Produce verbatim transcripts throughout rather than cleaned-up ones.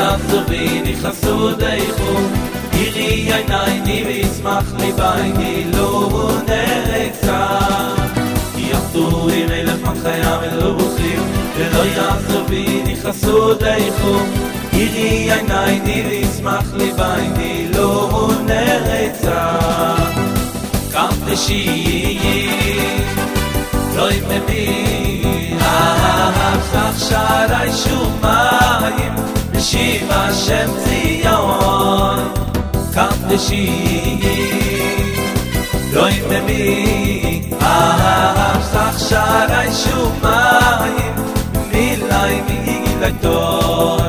יעזוביני חסודייכו יראי עינייני וישמח ליבי לא נרצה יעבדו עם אלף מנחיה ולא בוכים ולא יעזוביני חסודייכו יראי עינייני וישמח ליבי לא נרצה קמתשיעי לא יממי אהב שערי שומיים בשיב השם ציון קמתשיעי לא יממי אהב שערי שומיים מילי מילי טוי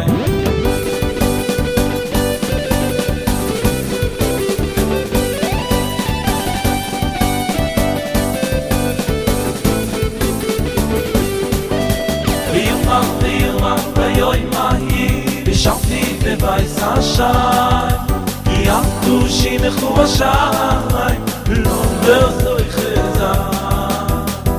ושבתי בבייס השי יעבדו שימחו בשיים לא ברזוי חזר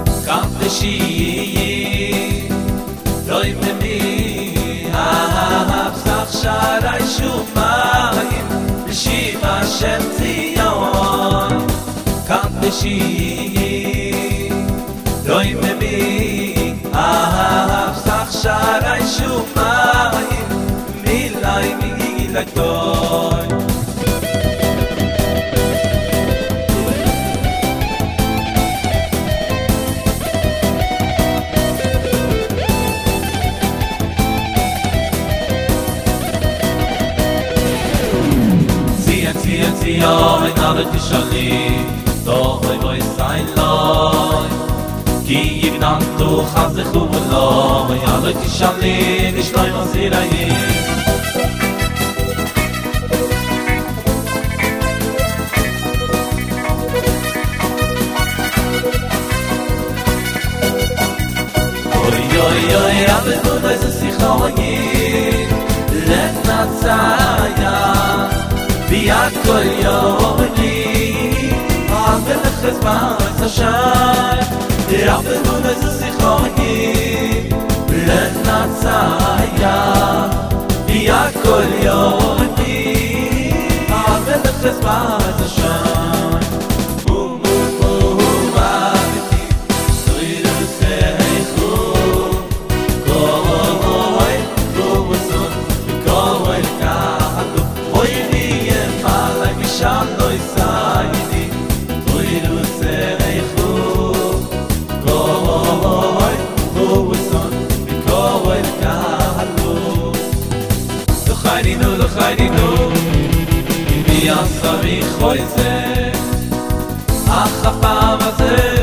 קמתשיעי לא יממי אהב שערי שומיים בשיב השם ציון קמתשיעי לא יממי אהב שערי שומיים מילי מילי טוי ציין ציין ציון איננה תשאלי doch oi voi sein loy ki ignanto khazekhu lo ya lo tishali nishloy mazirayi oi oi oi ave no ez sikhoyi let natsaya bi akol yomni ave khazman sashay ave no ez sikhoyi let natsaya bi akol yomni ave khazman sashay Sabi khoyze ach apam ze